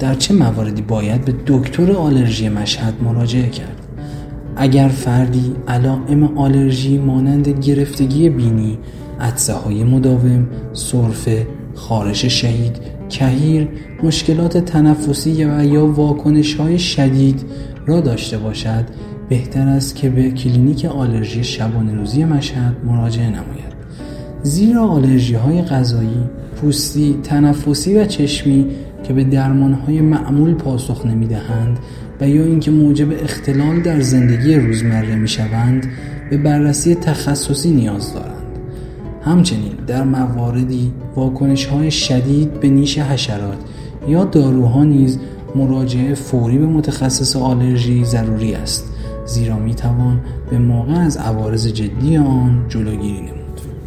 در چه مواردی باید به دکتر آلرژی مشهد مراجعه کرد؟ اگر فردی علائم آلرژی مانند گرفتگی بینی، عطسه‌های مداوم، سرفه، خارش شدید، کهیر، مشکلات تنفسی و یا واکنش‌های شدید را داشته باشد، بهتر است که به کلینیک آلرژی شبانه روزی مشهد مراجعه نماید. زیرا آلرژی‌های غذایی، پوستی، تنفسی و چشمی که به درمان‌های معمول پاسخ نمی‌دهند و یا اینکه موجب اختلال در زندگی روزمره می‌شوند، به بررسی تخصصی نیاز دارند. همچنین در مواردی واکنش‌های شدید به نیش حشرات یا داروها نیز مراجعه فوری به متخصص آلرژی ضروری است، زیرا می‌توان به موقع از عوارض جدی آن جلوگیری نمود.